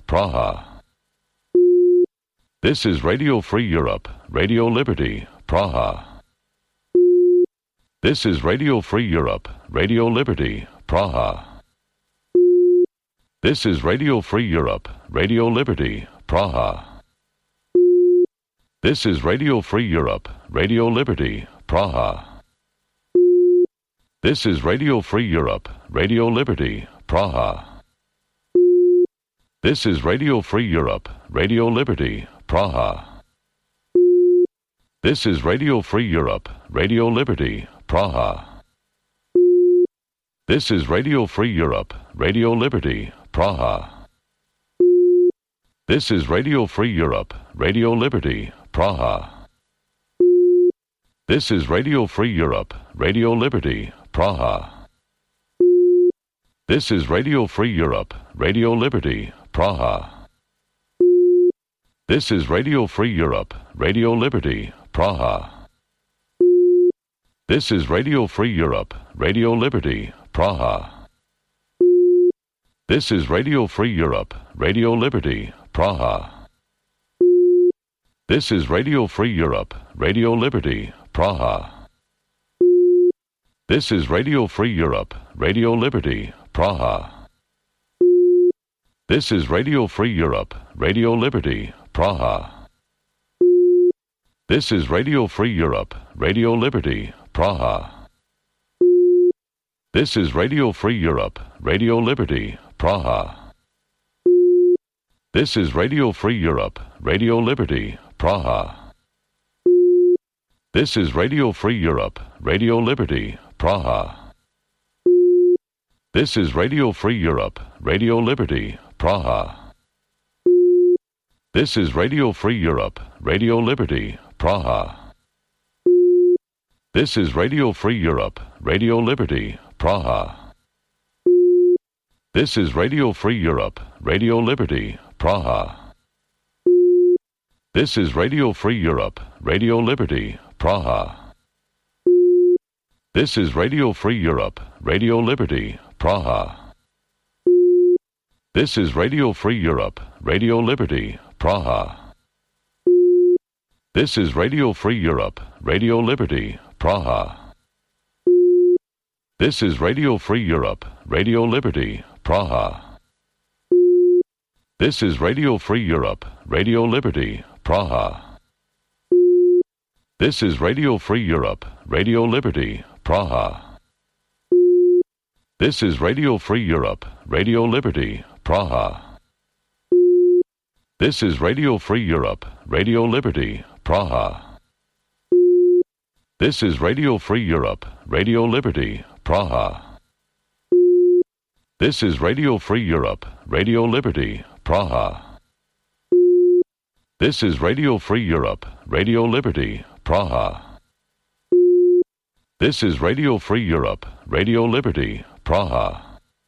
Praha. This is Radio Free Europe, Radio Liberty, Praha. This is Radio Free Europe, Radio Liberty, Praha. This is Radio Free Europe, Radio Liberty, Praha. This is Radio Free Europe, Radio Liberty, Praha. This is Radio Free Europe, Radio Liberty, Praha. This is Radio Free Europe, Radio Liberty, Praha. This is Radio Free Europe, Radio Liberty, Praha. This is Radio Free Europe, Radio Liberty, Praha. This is Radio Free Europe, Radio Liberty, Praha. This is Radio Free Europe, Radio Liberty, Praha. This is Radio Free Europe, Radio Liberty, Praha. This is Radio Free Europe, Radio Liberty, Praha. This is Radio Free Europe, Radio Liberty, Praha. This is Radio Free Europe, Radio Liberty, Praha. This is Radio Free Europe, Radio Liberty, Praha. This is Radio Free Europe, Radio Liberty, Praha. This is Radio Free Europe, Radio Liberty, Praha. This is Radio Free Europe, Radio Liberty, Praha. This is Radio Free Europe, Radio Liberty, Praha. This is Radio Free Europe, Radio Liberty, Praha. This is Radio Free Europe, Radio Liberty, Praha. This is Radio Free Europe, Radio Liberty, Praha. This is Radio Free Europe, Radio Liberty, Praha. This is Radio Free Europe, Radio Liberty, Praha. This is Radio Free Europe, Radio Liberty, Praha. This is Radio Free Europe, Radio Liberty, Praha. This is Radio Free Europe, Radio Liberty, Praha. This is Radio Free Europe, Radio Liberty, Praha. This is Radio Free Europe, Radio Liberty, Praha. This is Radio Free Europe, Radio Liberty, Praha. This is Radio Free Europe, Radio Liberty, Praha. This is Radio Free Europe, Radio Liberty, Praha. This is Radio Free Europe, Radio Liberty, Praha. This is Radio Free Europe, Radio Liberty, Praha. This is Radio Free Europe, Radio Liberty, Praha. This is Radio Free Europe, Radio Liberty, Praha. This is Radio Free Europe, Radio Liberty, Praha. This is Radio Free Europe, Radio Liberty, Praha.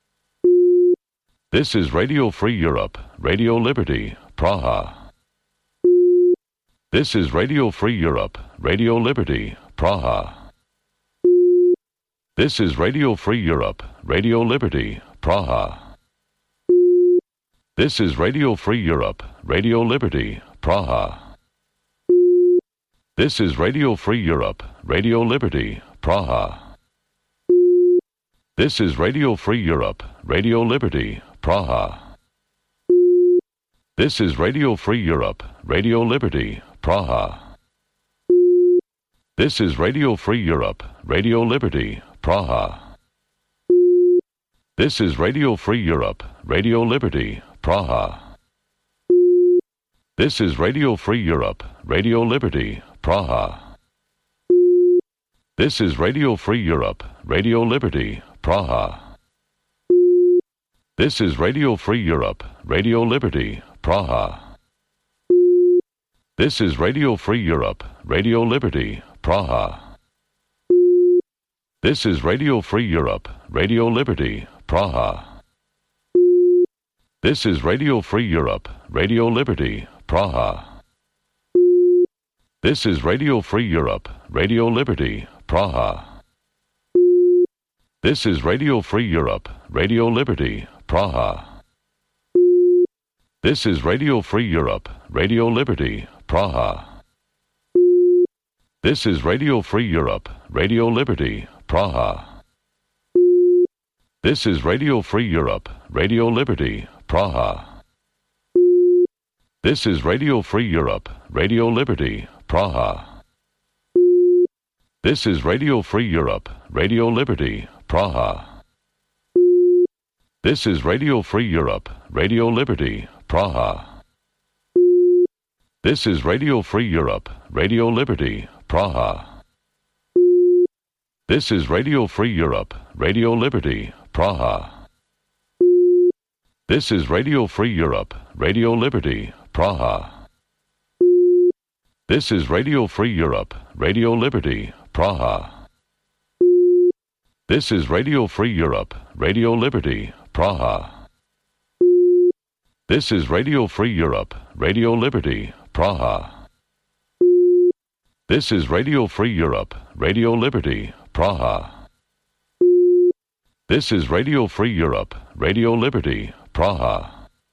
This is Radio Free Europe, Radio Liberty, Praha. This is Radio Free Europe, Radio Liberty, Praha. This is Radio Free Europe, Radio Liberty, Praha. This is Radio Free Europe, Radio Liberty, Praha. This is Radio Free Europe, Radio Liberty, Praha. This is Radio Free Europe, Radio Liberty, Praha. This is Radio Free Europe, Radio Liberty, Praha. This is Radio Free Europe, Radio Liberty, Praha. This is Radio Free Europe, Radio Liberty, Praha. This is Radio Free Europe, Radio Liberty, Praha. This is Radio Free Europe, Radio Liberty, Praha. This is Radio Free Europe, Radio Liberty, Praha. This is Radio Free Europe, Radio Liberty, Praha. This is Radio Free Europe, Radio Liberty, Praha. This is Radio Free Europe, Radio Liberty, Praha. This is Radio Free Europe, Radio Liberty, Praha. This is Radio Free Europe, Radio Liberty, Praha. This is Radio Free Europe, Radio Liberty, Praha. This is Radio Free Europe, Radio Liberty, Praha. This is Radio Free Europe, Radio Liberty, Praha. This is Radio Free Europe, Radio Liberty, Praha. This is Radio Free Europe, Radio Liberty, Praha. This is Radio Free Europe, Radio Liberty, Praha. This is Radio Free Europe, Radio Liberty, Praha. This is Radio Free Europe, Radio Liberty, Praha. This is Radio Free Europe, Radio Liberty, Praha. This is Radio Free Europe, Radio Liberty, Praha. This is Radio Free Europe, Radio Liberty, Praha. This is Radio Free Europe, Radio Liberty, Praha. This is Radio Free Europe, Radio Liberty, Praha. This is Radio Free Europe, Radio Liberty, Praha.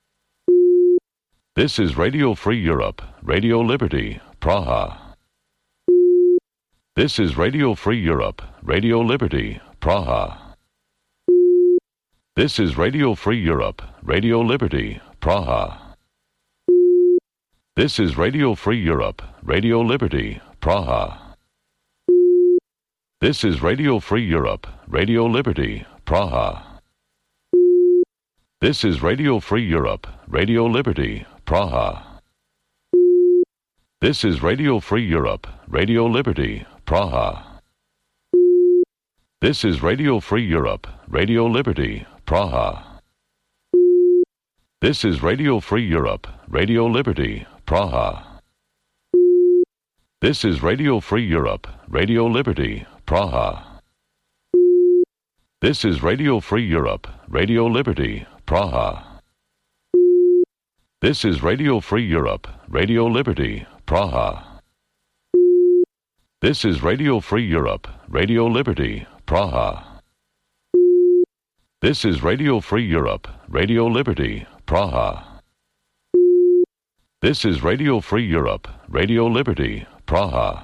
This is Radio Free Europe, Radio Liberty, Praha. This is Radio Free Europe, Radio Liberty, Praha. This is Radio Free Europe, Radio Liberty, Praha. This is Radio Free Europe, Radio Liberty, Praha. This is Radio Free Europe, Radio Liberty, Praha. This is Radio Free Europe, Radio Liberty, Praha. This is Radio Free Europe, Radio Liberty, Praha. This is Radio Free Europe, Radio Liberty, Praha. This is Radio Free Europe, Radio Liberty, Praha. This is Radio Free Europe, Radio Liberty, Praha. This is Radio Free Europe, Radio Liberty, Praha. This is Radio Free Europe, Radio Liberty, Praha. This is Radio Free Europe, Radio Liberty, Praha. This is Radio Free Europe, Radio Liberty, Praha. This is Radio Free Europe, Radio Liberty, Praha.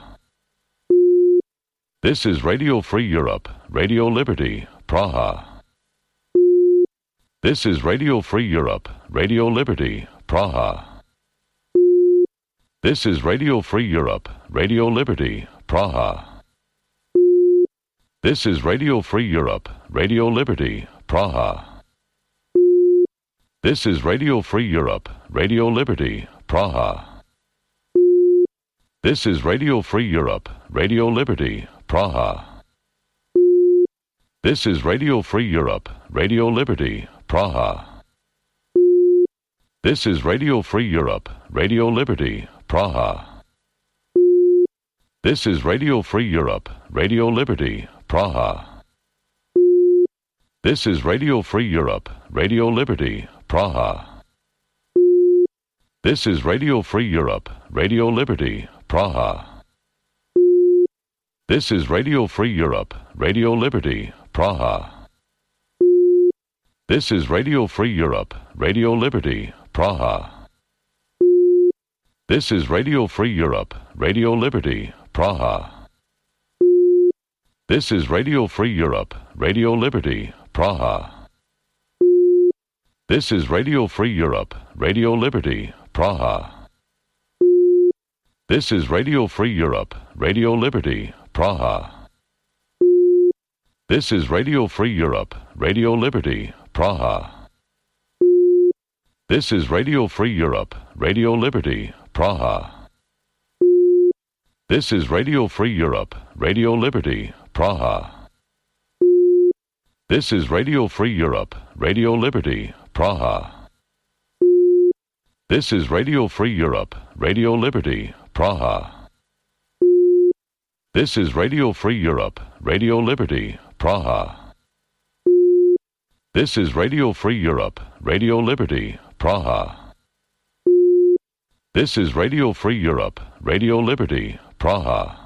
This is Radio Free Europe, Radio Liberty, Praha. This is Radio Free Europe, Radio Liberty, Praha. This is Radio Free Europe, Radio Liberty, Praha. This is Radio Free Europe, Radio Liberty, Praha. This is Radio Free Europe, Radio Liberty, Praha. This is Radio Free Europe, Radio Liberty, Praha. This is Radio Free Europe, Radio Liberty, Praha. This is Radio Free Europe, Radio Liberty, Praha. This is Radio Free Europe, Radio Liberty, Praha. This is Radio Free Europe, Radio Liberty, Praha. This is Radio Free Europe, Radio Liberty, Praha. This is Radio Free Europe, Radio Liberty, Praha. This is Radio Free Europe, Radio Liberty, Praha. This is Radio Free Europe, Radio Liberty, Praha. This is Radio Free Europe, Radio Liberty, Praha. This is Radio Free Europe, Radio Liberty, Praha. This is Radio Free Europe, Radio Liberty, Praha. This is Radio Free Europe, Radio Liberty, Praha. This is Radio Free Europe, Radio Liberty, Praha. This is Radio Free Europe, Radio Liberty, Praha. This is Radio Free Europe, Radio Liberty, Praha. This is Radio Free Europe, Radio Liberty, Praha. This is Radio Free Europe, Radio Liberty, Praha. This is Radio Free Europe, Radio Liberty, Praha. This is Radio Free Europe, Radio Liberty, Praha.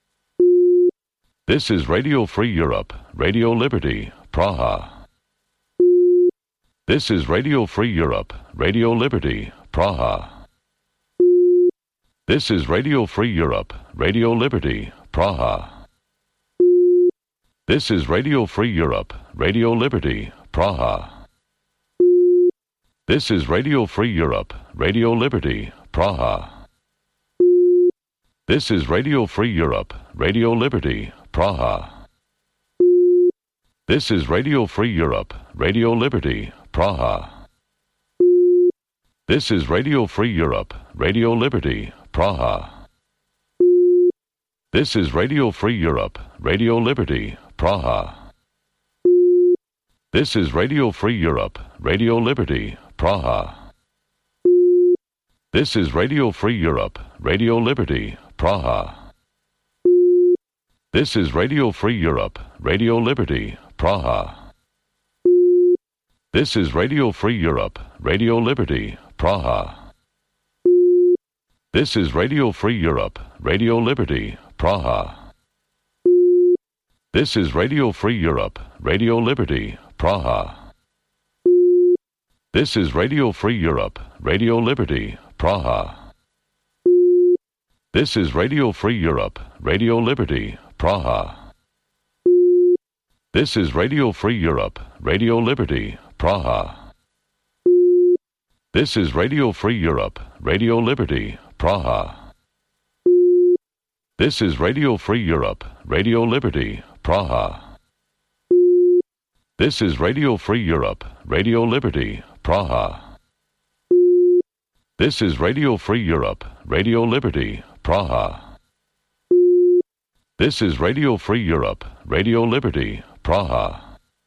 This is Radio Free Europe, Radio Liberty, Praha. This is Radio Free Europe, Radio Liberty, Praha. This is Radio Free Europe, Radio Liberty, Praha. This is Radio Free Europe, Radio Liberty, Praha. This is Radio Free Europe, Radio Liberty, Praha. This is Radio Free Europe, Radio Liberty, Praha. This is Radio Free Europe, Radio Liberty, Praha. This is Radio Free Europe, Radio Liberty, Praha. This is Radio Free Europe, Radio Liberty, Praha. This is Radio Free Europe, Radio Liberty, Praha. This is Radio Free Europe, Radio Liberty, Praha. This is Radio Free Europe, Radio Liberty, Praha. This is Radio Free Europe, Radio Liberty, Praha. This is Radio Free Europe, Radio Liberty, Praha. This is Radio Free Europe, Radio Liberty, Praha. This is Radio Free Europe, Radio Liberty, Praha. This is Radio Free Europe, Radio Liberty, Praha. This is Radio Free Europe, Radio Liberty, Praha. This is Radio Free Europe, Radio Liberty, Praha. This is Radio Free Europe, Radio Liberty, Praha. This is Radio Free Europe, Radio Liberty, Praha. This is Radio Free Europe, Radio Liberty, Praha. This is Radio Free Europe, Radio Liberty, Praha.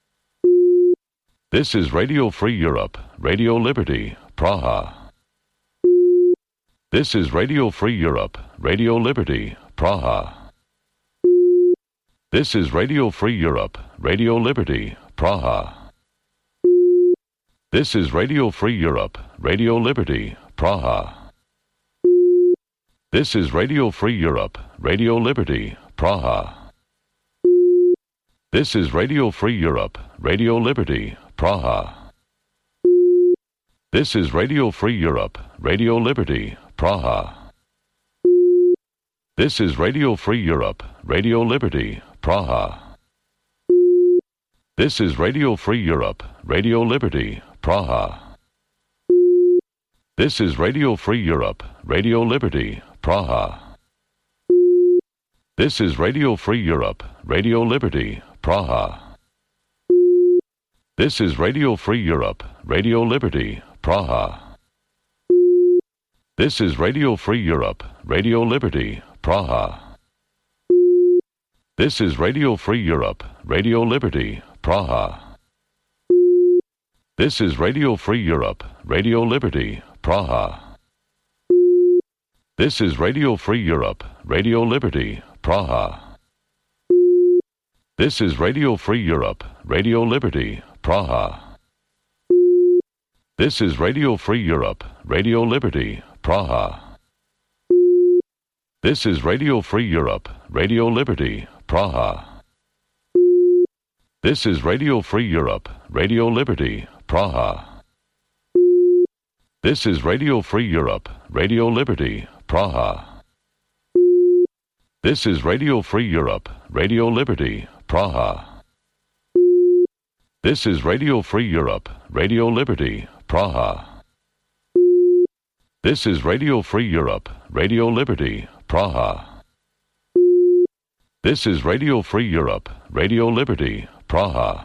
This is Radio Free Europe, Radio Liberty, Praha. This is Radio Free Europe, Radio Liberty, Praha. This is Radio Free Europe, Radio Liberty, Praha. This is Radio Free Europe, Radio Liberty, Praha. This is Radio Free Europe, Radio Liberty, Praha. This is Radio Free Europe, Radio Liberty, Praha. This is Radio Free Europe, Radio Liberty, Praha. This is Radio Free Europe, Radio Liberty, Praha. This is Radio Free Europe, Radio Liberty, Praha. This is Radio Free Europe, Radio Liberty, Praha. This is Radio Free Europe, Radio Liberty, Praha. This is Radio Free Europe, Radio Liberty, Praha. This is Radio Free Europe, Radio Liberty, Praha. This is Radio Free Europe, Radio Liberty, Praha. This is Radio Free Europe, Radio Liberty, Praha. This is Radio Free Europe, Radio Liberty, Praha. This is Radio Free Europe, Radio Liberty, Praha. This is Radio Free Europe, Radio Liberty, Praha. This is Radio Free Europe, Radio Liberty, Praha. This is Radio Free Europe, Radio Liberty, Praha. This is Radio Free Europe, Radio Liberty, Praha. This is Radio Free Europe, Radio Liberty, Praha. This is Radio Free Europe, Radio Liberty, Praha. This is Radio Free Europe, Radio Liberty, Praha. This is Radio Free Europe, Radio Liberty, Praha.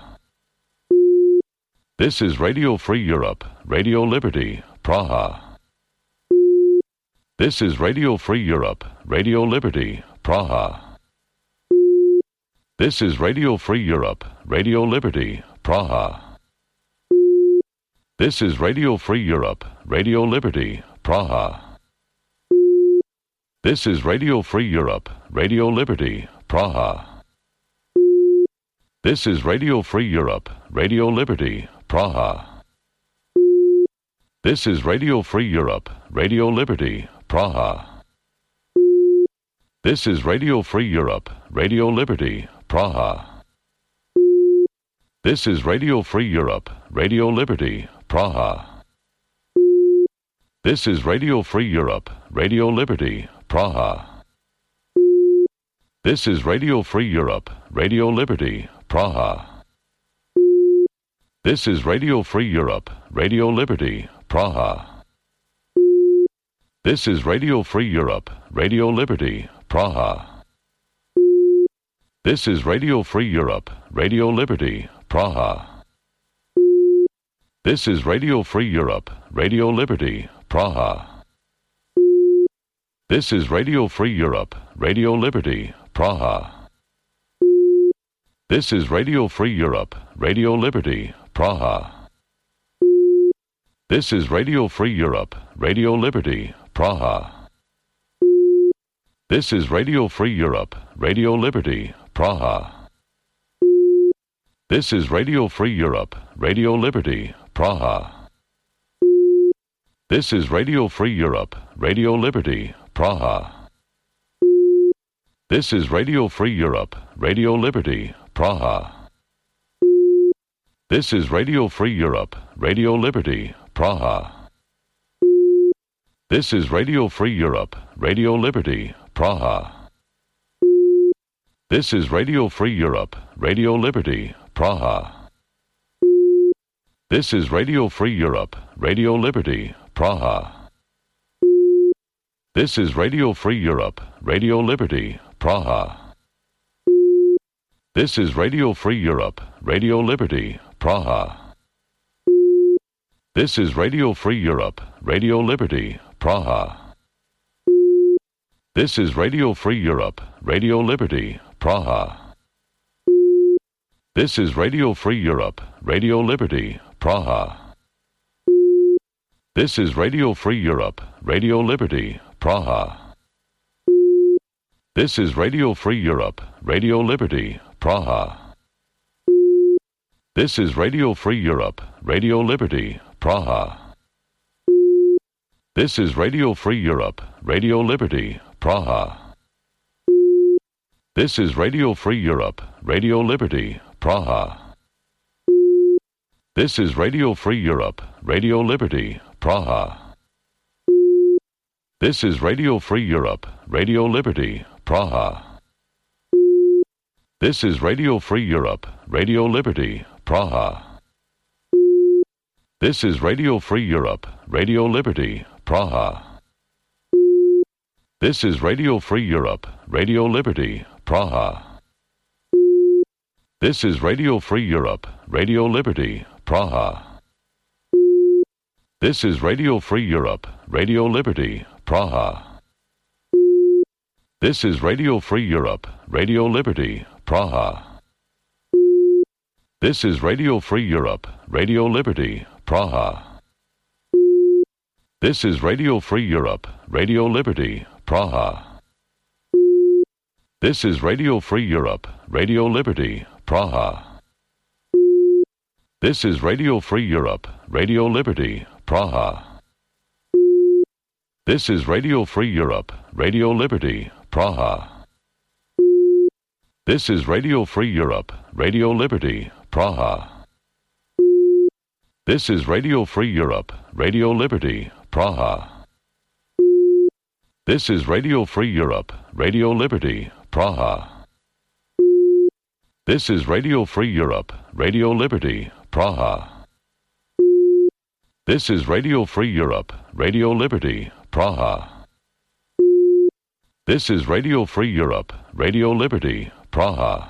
This is Radio Free Europe, Radio Liberty, Praha. This is Radio Free Europe, Radio Liberty, Praha. This is Radio Free Europe, Radio Liberty, Praha. This is Radio Free Europe, Radio Liberty, Praha. This is Radio Free Europe, Radio Liberty, Praha. This is Radio Free Europe, Radio Liberty, Praha. This is Radio Free Europe, Radio Liberty, Praha. This is Radio Free Europe, Radio Liberty, Praha. This is Radio Free Europe, Radio Liberty, Praha. This is Radio Free Europe, Radio Liberty, Praha. This is Radio Free Europe, Radio Liberty, Praha. This is Radio Free Europe, Radio Liberty, Praha. This is Radio Free Europe, Radio Liberty, Praha. This is Radio Free Europe, Radio Liberty, Praha. This is Radio Free Europe, Radio Liberty, Praha. This is Radio Free Europe, Radio Liberty, Praha. This is Radio Free Europe, Radio Liberty, Praha. This is Radio Free Europe, Radio Liberty, Praha. This is Radio Free Europe, Radio Liberty, Praha. This is Radio Free Europe, Radio Liberty, Praha. This is Radio Free Europe, Radio Liberty, Praha. This is Radio Free Europe, Radio Liberty, Praha. This is Radio Free Europe, Radio Liberty, Praha. This is Radio Free Europe, Radio Liberty, Praha. This is Radio Free Europe, Radio Liberty, Praha. This is Radio Free Europe, Radio Liberty, Praha. This is Radio Free Europe, Radio Liberty, Praha. This is Radio Free Europe, Radio Liberty, Praha. This is Radio Free Europe, Radio Liberty, Praha. This is Radio Free Europe, Radio Liberty, Praha. This is Radio Free Europe, Radio Liberty, Praha. This is Radio Free Europe, Radio Liberty, Praha. This is Radio Free Europe, Radio Liberty, Praha. This is Radio Free Europe, Radio Liberty, Praha. This is Radio Free Europe, Radio Liberty, Praha. This is Radio Free Europe, Radio Liberty, Praha. This is Radio Free Europe, Radio Liberty, Praha. This is Radio Free Europe, Radio Liberty, Praha. This is Radio Free Europe, Radio Liberty, Praha. This is Radio Free Europe, Radio Liberty, Praha. This is Radio Free Europe, Radio Liberty, Praha. This is Radio Free Europe, Radio Liberty, Praha. This is Radio Free Europe, Radio Liberty, Praha. This is Radio Free Europe, Radio Liberty, Praha. This is Radio Free Europe, Radio Liberty, Praha. This is Radio Free Europe, Radio Liberty, Praha. This is Radio Free Europe, Radio Liberty, Praha. This is Radio Free Europe, Radio Liberty, Praha. This is Radio Free Europe, Radio Liberty, Praha. This is Radio Free Europe, Radio Liberty, Praha. This is Radio Free Europe, Radio Liberty, Praha. This is Radio Free Europe, Radio Liberty, Praha. This is Radio Free Europe, Radio Liberty, Praha. This is Radio Free Europe, Radio Liberty, Praha. This is Radio Free Europe, Radio Liberty, Praha.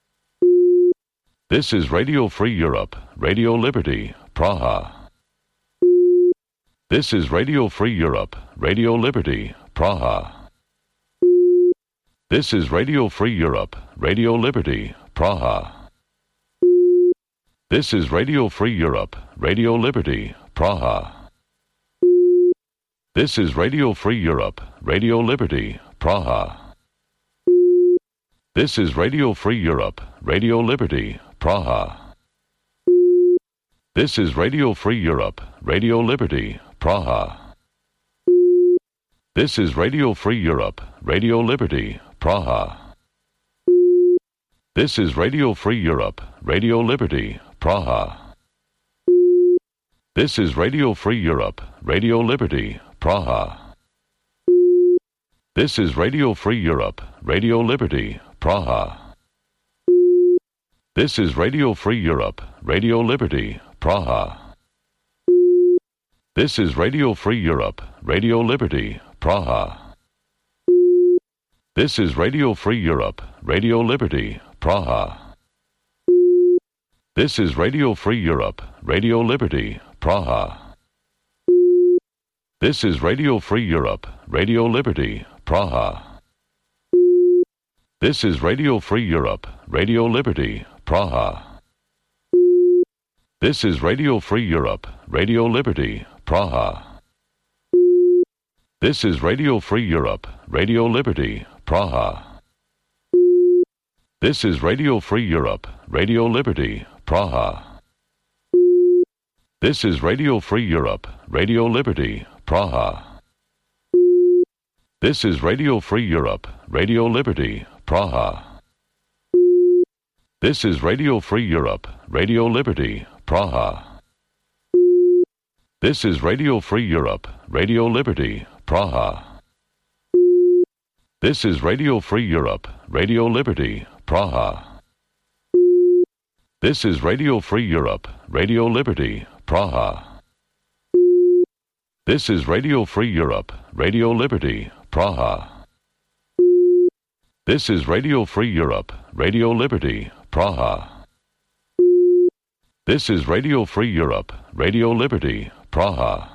This is Radio Free Europe, Radio Liberty, Praha. This is Radio Free Europe, Radio Liberty, Praha. This is Radio Free Europe, Radio Liberty, Praha. This is Radio Free Europe, Radio Liberty, Praha. This is Radio Free Europe, Radio Liberty, Praha. This is Radio Free Europe, Radio Liberty, Praha. This is Radio Free Europe, Radio Liberty, Praha. This is Radio Free Europe, Radio Liberty, Praha. This is Radio Free Europe, Radio Liberty, Praha. This is Radio Free Europe, Radio Liberty, Praha. This is Radio Free Europe, Radio Liberty, Praha. This is Radio Free Europe, Radio Liberty, Praha. This is Radio Free Europe, Radio Liberty, Praha. This is Radio Free Europe, Radio Liberty, Praha. This is Radio Free Europe, Radio Liberty, Praha. This is Radio Free Europe, Radio Liberty, Praha. This is Radio Free Europe, Radio Liberty, Praha. This is Radio Free Europe, Radio Liberty, Praha. This is Radio Free Europe, Radio Liberty, Praha. This is Radio Free Europe, Radio Liberty, Praha. This is Radio Free Europe, Radio Liberty, Praha. This is Radio Free Europe, Radio Liberty, Praha. This is Radio Free Europe, Radio Liberty, Praha. This is Radio Free Europe, Radio Liberty, Praha. This is Radio Free Europe, Radio Liberty, Praha. This is Radio Free Europe, Radio Liberty, Praha. This is Radio Free Europe, Radio Liberty, Praha. This is Radio Free Europe, Radio Liberty, Praha. This is Radio Free Europe, Radio Liberty, Praha.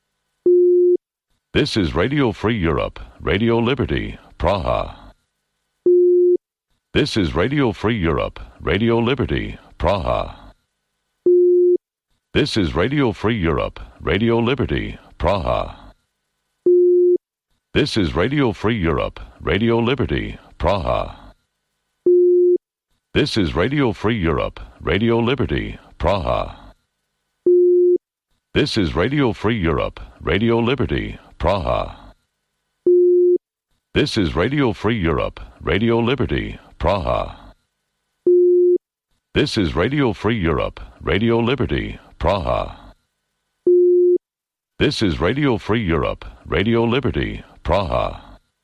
This is Radio Free Europe, Radio Liberty, Praha. This is Radio Free Europe, Radio Liberty, Praha. This is Radio Free Europe, Radio Liberty, Praha. This is Radio Free Europe, Radio Liberty, Praha. This is Radio Free Europe, Radio Liberty, Praha. This is Radio Free Europe, Radio Liberty, Praha. This is Radio Free Europe, Radio Liberty, Praha. This is Radio Free Europe, Radio Liberty, Praha. This is Radio Free Europe, Radio Liberty, Praha.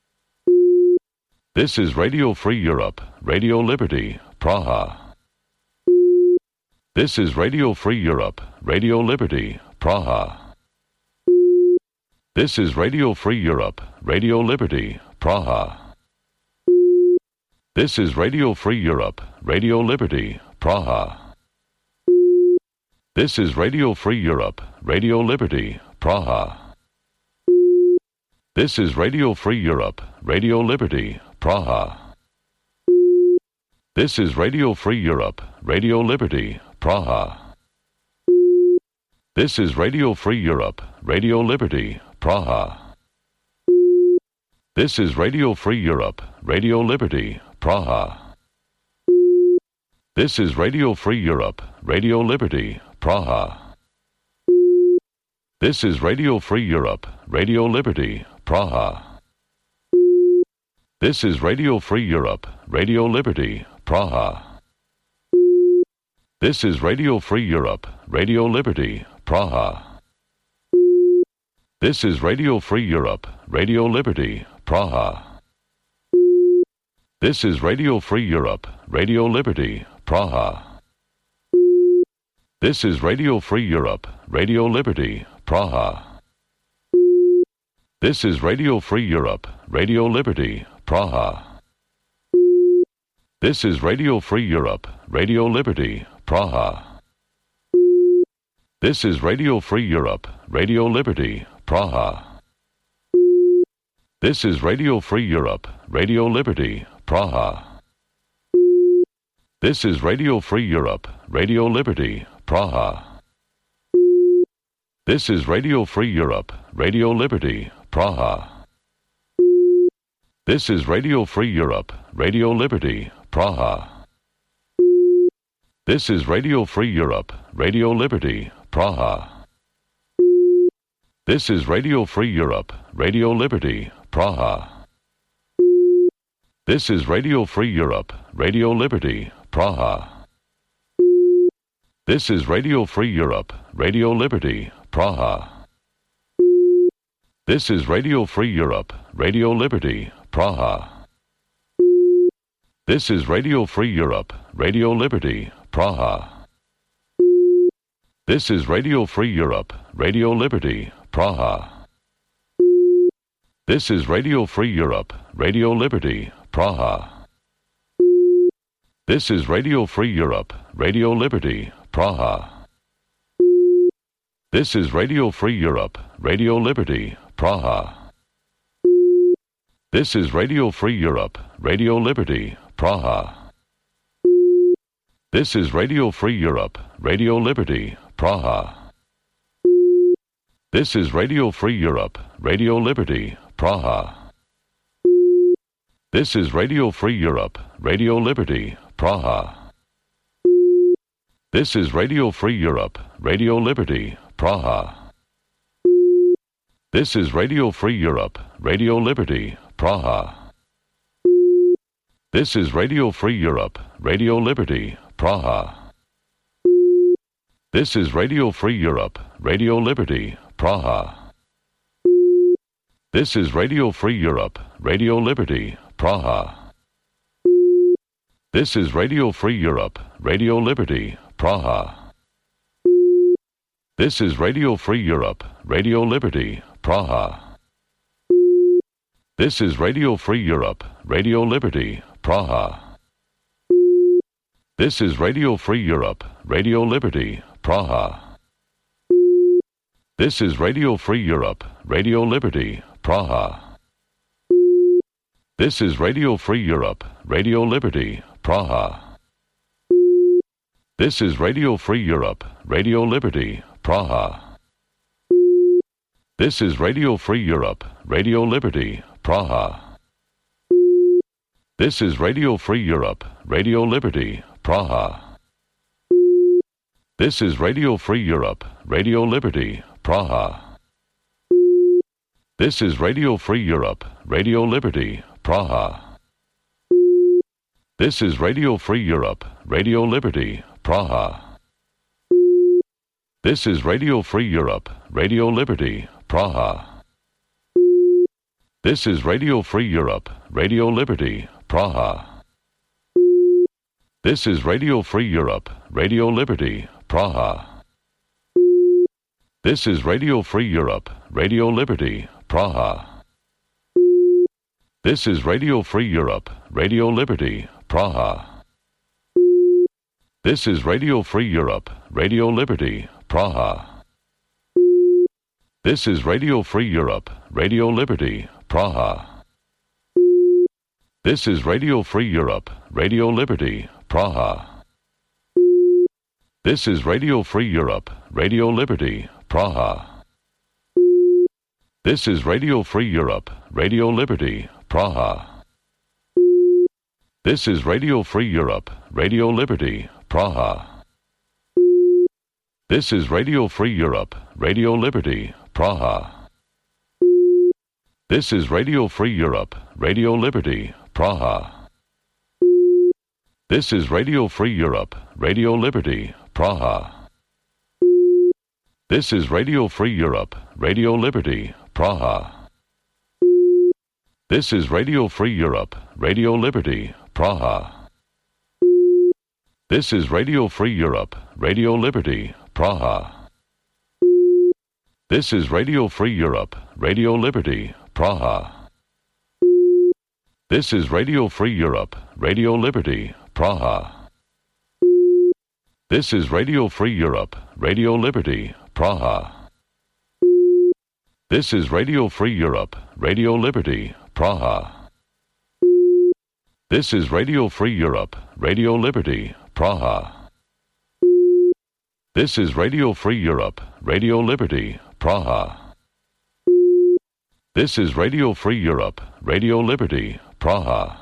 This is Radio Free Europe, Radio Liberty, Praha. This is Radio Free Europe, Radio Liberty, Praha. This is Radio Free Europe, Radio Liberty, Praha. This is Radio Free Europe, Radio Liberty, Praha. This is Radio Free Europe, Radio Liberty, Praha. This is Radio Free Europe, Radio Liberty, Praha. This is Radio Free Europe, Radio Liberty, Praha. This is Radio Free Europe, Radio Liberty, Praha. This is Radio Free Europe, Radio Liberty, Praha. This is Radio Free Europe, Radio Liberty, Praha. This is Radio Free Europe, Radio Liberty, Praha. This is Radio Free Europe, Radio Liberty, Praha. This is Radio Free Europe, Radio Liberty, Praha. This is Radio Free Europe, Radio Liberty, Praha. This is Radio Free Europe, Radio Liberty, Praha. This is Radio Free Europe, Radio Liberty, Praha. This is Radio Free Europe, Radio Liberty, Praha. This is Radio Free Europe, Radio Liberty, Praha. This is Radio Free Europe, Radio Liberty, Praha. This is Radio Free Europe, Radio Liberty, Praha. This is Radio Free Europe, Radio Liberty, Praha. This is Radio Free Europe, Radio Liberty, Praha. This is Radio Free Europe, Radio Liberty, Praha. This is Radio Free Europe, Radio Liberty, Praha. This is Radio Free Europe, Radio Liberty, Praha. This is Radio Free Europe, Radio Liberty, Praha. This is Radio Free Europe, Radio Liberty, Praha. This is Radio Free Europe, Radio Liberty, Praha. This is Radio Free Europe, Radio Liberty, Praha. This is Radio Free Europe, Radio Liberty, Praha. This is Radio Free Europe, Radio Liberty, Praha. This is Radio Free Europe, Radio Liberty, Praha. This is Radio Free Europe, Radio Liberty, Praha. This is Radio Free Europe, Radio Liberty, Praha. This is Radio Free Europe, Radio Liberty, Praha. This is Radio Free Europe, Radio Liberty, Praha. This is Radio Free Europe, Radio Liberty, Praha. This is Radio Free Europe, Radio Liberty, Praha. This is Radio Free Europe, Radio Liberty, Praha. This is Radio Free Europe, Radio Liberty, Praha. This is Radio Free Europe, Radio Liberty, Praha. This is Radio Free Europe, Radio Liberty, Praha. This is Radio Free Europe, Radio Liberty, Praha. This is Radio Free Europe, Radio Liberty, Praha. This is Radio Free Europe, Radio Liberty, Praha. This is Radio Free Europe, Radio Liberty, Praha. This is Radio Free Europe, Radio Liberty, Praha. This is Radio Free Europe, Radio Liberty, Praha. This is Radio Free Europe, Radio Liberty, Praha. This is Radio Free Europe, Radio Liberty, Praha. This is Radio Free Europe, Radio Liberty, Praha. This is Radio Free Europe, Radio Liberty, Praha. This is Radio Free Europe, Radio Liberty, Praha. This is Radio Free Europe, Radio Liberty, Praha. This is Radio Free Europe, Radio Liberty, Praha. This is Radio Free Europe, Radio Liberty, Praha. This is Radio Free Europe, Radio Liberty, Praha. This is Radio Free Europe, Radio Liberty, Praha. This is Radio Free Europe, Radio Liberty, Praha. This is Radio Free Europe, Radio Liberty, Praha. This is Radio Free Europe, Radio Liberty, Praha. This is Radio Free Europe, Radio Liberty, Praha. This is Radio Free Europe, Radio Liberty, Praha. This is Radio Free Europe, Radio Liberty, Praha. This is Radio Free Europe, Radio Liberty, Praha. This is Radio Free Europe, Radio Liberty, Praha. This is Radio Free Europe, Radio Liberty, Praha. This is Radio Free Europe, Radio Liberty, Praha. This is Radio Free Europe, Radio Liberty, Praha. This is Radio Free Europe, Radio Liberty, Praha. This is Radio Free Europe, Radio Liberty, Praha. This is Radio Free Europe, Radio Liberty, Praha. This is Radio Free Europe, Radio Liberty, Praha. This is Radio Free Europe, Radio Liberty, Praha. This is Radio Free Europe, Radio Liberty, Praha. This is Radio Free Europe, Radio Liberty, Praha. This is Radio Free Europe, Radio Liberty, Praha. This is Radio Free Europe, Radio Liberty, Praha.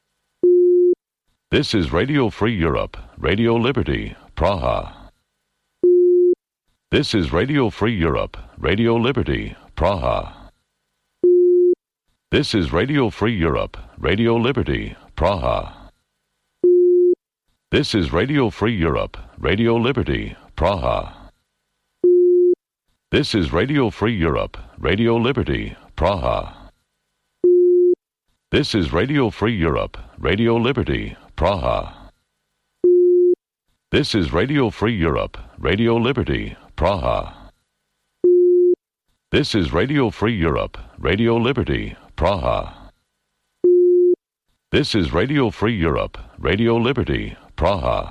This is Radio Free Europe, Radio Liberty, Praha. This is Radio Free Europe, Radio Liberty, Praha. This is Radio Free Europe, Radio Liberty, Praha. This is Radio Free Europe, Radio Liberty, Praha. This is Radio Free Europe, Radio Liberty, Praha. This is Radio Free Europe, Radio Liberty, Praha. This is Radio Free Europe, Radio Liberty, Praha. This is Radio Free Europe, Radio Liberty, Praha. This is Radio Free Europe, Radio Liberty, Praha.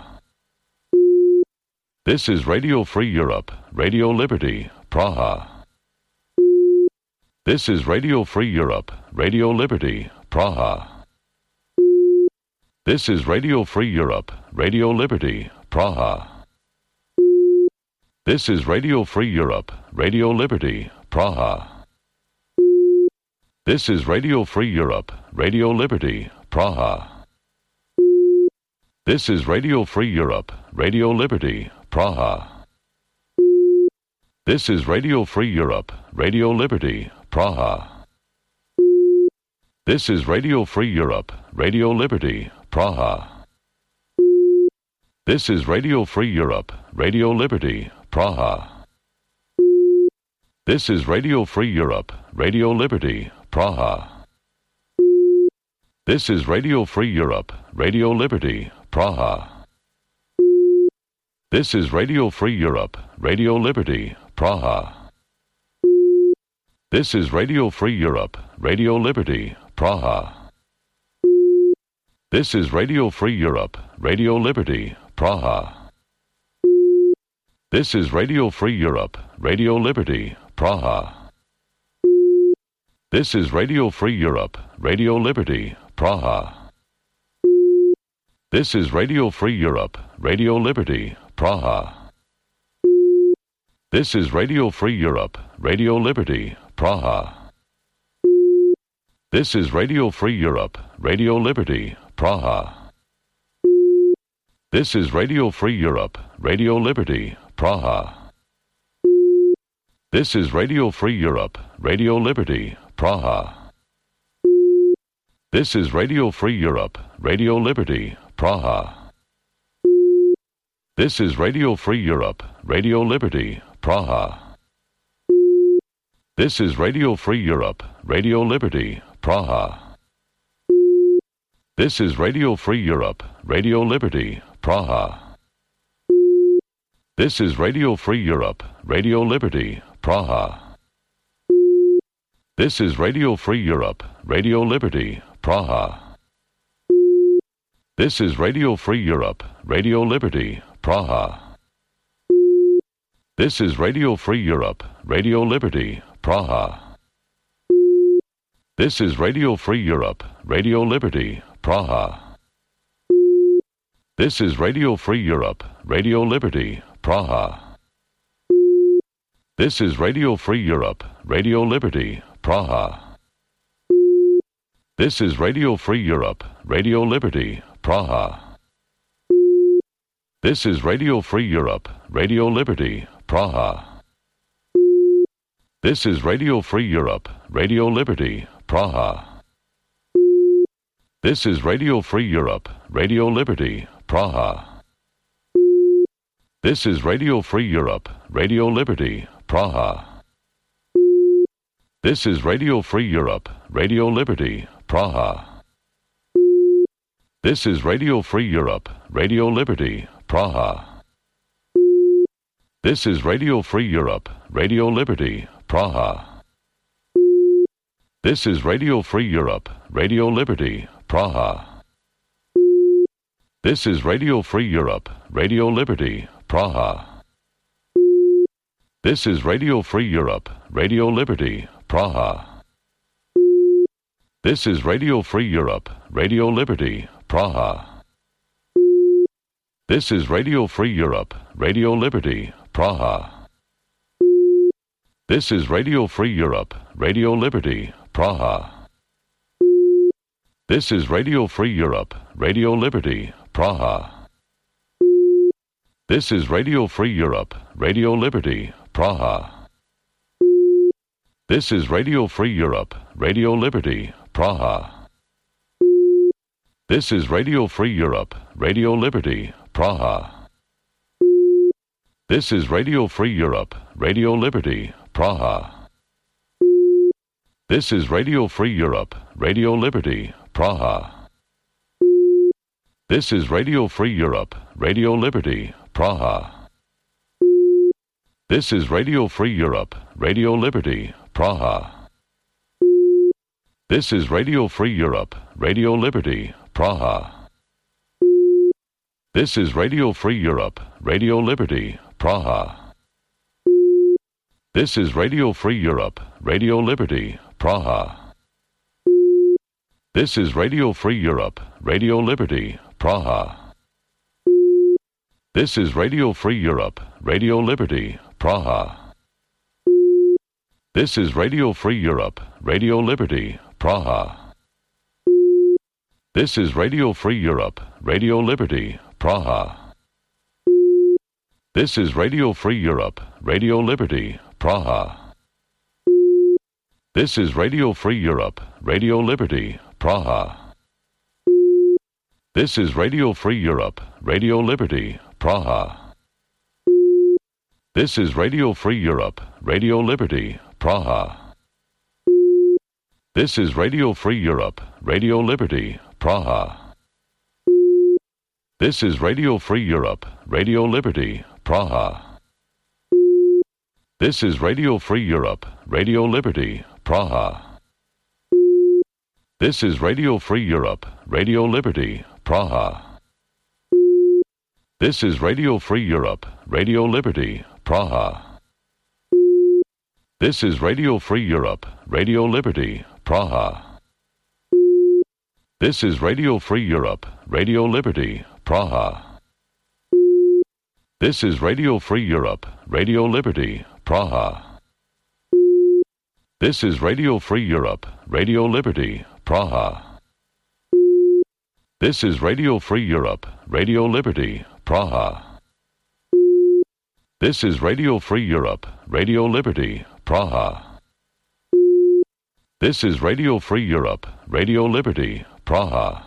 This is Radio Free Europe, Radio Liberty, Praha. This is Radio Free Europe, Radio Liberty, Praha. This is Radio Free Europe, Radio Liberty, Praha. This is Radio Free Europe, Radio Liberty, Praha. This is Radio Free Europe, Radio Liberty, Praha. This is Radio Free Europe, Radio Liberty, Praha. This is Radio Free Europe, Radio Liberty, Praha. This is Radio Free Europe, Radio Liberty, Praha. This is Radio Free Europe, Radio Liberty, Praha. This is Radio Free Europe, Radio Liberty, Praha. This is Radio Free Europe, Radio Liberty, Praha. This is Radio Free Europe, Radio Liberty, Praha. This is Radio Free Europe, Radio Liberty, Praha. This is Radio Free Europe, Radio Liberty, Praha. This is Radio Free Europe, Radio Liberty, Praha. This is Radio Free Europe, Radio Liberty, Praha. This is Radio Free Europe, Radio Liberty, Praha. This is Radio Free Europe, Radio Liberty, Praha. This is Radio Free Europe, Radio Liberty, Praha. This is Radio Free Europe, Radio Liberty, Praha. This is Radio Free Europe, Radio Liberty, Praha. This is Radio Free Europe, Radio Liberty, Praha. This is Radio Free Europe, Radio Liberty, Praha. This is Radio Free Europe, Radio Liberty, Praha. This is Radio Free Europe, Radio Liberty, Praha. This is Radio Free Europe, Radio Liberty, Praha. This is Radio Free Europe, Radio Liberty, Praha. This is Radio Free Europe, Radio Liberty, Praha. This is Radio Free Europe, Radio Liberty, Praha. This is Radio Free Europe, Radio Liberty, Praha. This is Radio Free Europe, Radio Liberty, Praha. This is Radio Free Europe, Radio Liberty, Praha. This is Radio Free Europe, Radio Liberty, Praha. This is Radio Free Europe, Radio Liberty, Praha. This is Radio Free Europe, Radio Liberty, Praha. This is Radio Free Europe, Radio Liberty, Praha. This is Radio Free Europe, Radio Liberty, Praha. This is Radio Free Europe, Radio Liberty, Praha. This is Radio Free Europe, Radio Liberty, Praha. This is Radio Free Europe, Radio Liberty, Praha. This is Radio Free Europe, Radio Liberty, Praha. This is Radio Free Europe, Radio Liberty, Praha. This is Radio Free Europe, Radio Liberty, Praha. This is Radio Free Europe, Radio Liberty, Praha. This is Radio Free Europe, Radio Liberty, Praha. This is Radio Free Europe, Radio Liberty, Praha. This is Radio Free Europe, Radio Liberty, Praha. This is Radio Free Europe, Radio Liberty, Praha. This is Radio Free Europe, Radio Liberty, Praha. This is Radio Free Europe, Radio Liberty, Praha. This is Radio Free Europe, Radio Liberty, Praha. This is Radio Free Europe, Radio Liberty, Praha. This is Radio Free Europe, Radio Liberty, Praha. This is Radio Free Europe, Radio Liberty, Praha. This is Radio Free Europe, Radio Liberty, Praha. This is Radio Free Europe, Radio Liberty, Praha. This is Radio Free Europe, Radio Liberty, Praha. This is Radio Free Europe, Radio Liberty, Praha. This is Radio Free Europe, Radio Liberty, Praha. This is Radio Free Europe, Radio Liberty, Praha. This is Radio Free Europe, Radio Liberty, Praha. This is Radio Free Europe, Radio Liberty, Praha. This is Radio Free Europe, Radio Liberty, Praha. This is Radio Free Europe, Radio Liberty, Praha. This is Radio Free Europe, Radio Liberty, Praha. This is Radio Free Europe, Radio Liberty, Praha. This is Radio Free Europe, Radio Liberty, Praha. This is Radio Free Europe, Radio Liberty, Praha. This is Radio Free Europe, Radio Liberty, Praha. This is Radio Free Europe, Radio Liberty, Praha. This is Radio Free Europe, Radio Liberty, Praha. This is Radio Free Europe, Radio Liberty, Praha. This is Radio Free Europe, Radio Liberty, Praha. This is Radio Free Europe, Radio Liberty, Praha. This is Radio Free Europe, Radio Liberty, Praha. This is Radio Free Europe, Radio Liberty, Praha. This is Radio Free Europe, Radio Liberty, Praha.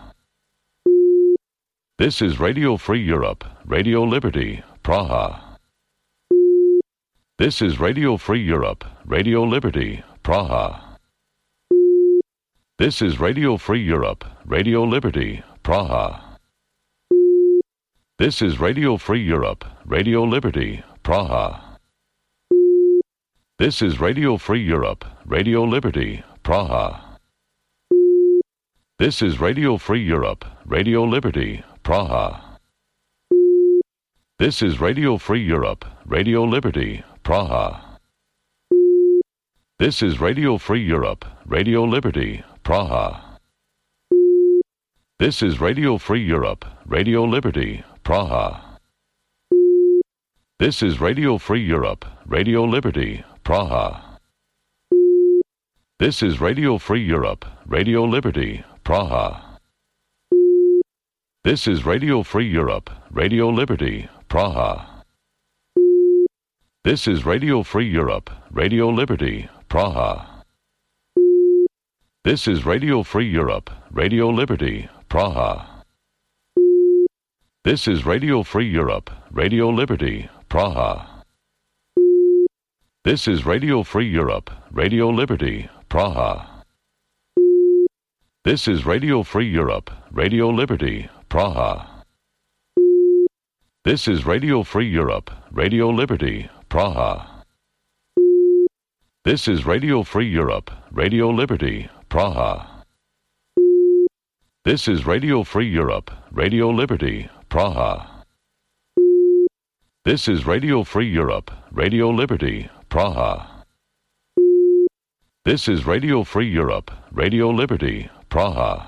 This is Radio Free Europe, Radio Liberty, Praha. This is Radio Free Europe, Radio Liberty, Praha. This is Radio Free Europe, Radio Liberty, Praha. This is Radio Free Europe, Radio Liberty, Praha. This is Radio Free Europe, Radio Liberty, Praha. This is Radio Free Europe, Radio Liberty, Praha. This is Radio Free Europe, Radio Liberty, Praha. This is Radio Free Europe, Radio Liberty, Praha. This is Radio Free Europe, Radio Liberty, Praha. This is Radio Free Europe, Radio Liberty, Praha. This is Radio Free Europe, Radio Liberty, Praha. This is Radio Free Europe, Radio Liberty, Praha. This is Radio Free Europe, Radio Liberty, Praha. This is Radio Free Europe, Radio Liberty, Praha. This is Radio Free Europe, Radio Liberty, Praha. This is Radio Free Europe, Radio Liberty, Praha. This is Radio Free Europe, Radio Liberty, Praha. This is Radio Free Europe, Radio Liberty, Praha. This is Radio Free Europe, Radio Liberty, Praha. This is Radio Free Europe, Radio Liberty, Praha. This is Radio Free Europe, Radio Liberty, Praha. This is Radio Free Europe, Radio Liberty, Praha.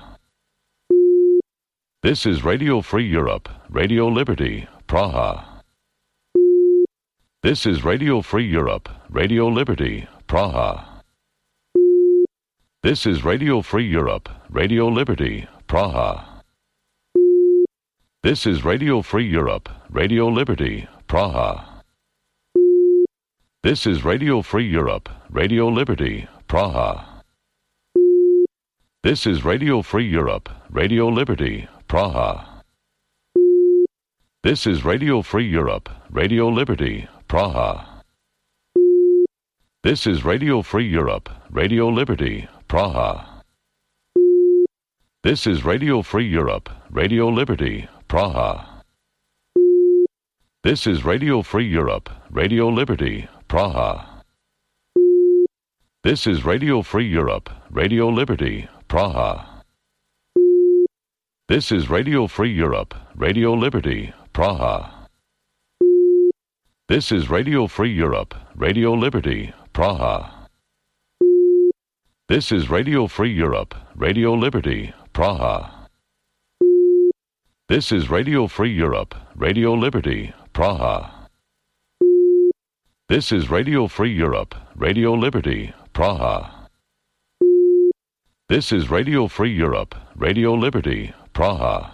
This is Radio Free Europe, Radio Liberty, Praha. This is Radio Free Europe, Radio Liberty, Praha. This is Radio Free Europe, Radio Liberty, Praha. This is Radio Free Europe, Radio Liberty, Praha. This is Radio Free Europe, Radio Liberty, Praha. This is Radio Free Europe, Radio Liberty, Praha. This is Radio Free Europe, Radio Liberty, Praha. This is Radio Free Europe, Radio Liberty, Praha. This is Radio Free Europe, Radio Liberty, Praha. This is Radio Free Europe, Radio Liberty, Praha. This is Radio Free Europe, Radio Liberty, Praha. This is Radio Free Europe, Radio Liberty, Praha. This is Radio Free Europe, Radio Liberty, Praha. This is Radio Free Europe, Radio Liberty, Praha. This is Radio Free Europe, Radio Liberty, Praha. This is Radio Free Europe, Radio Liberty, Praha. This is Radio Free Europe, Radio Liberty, Praha.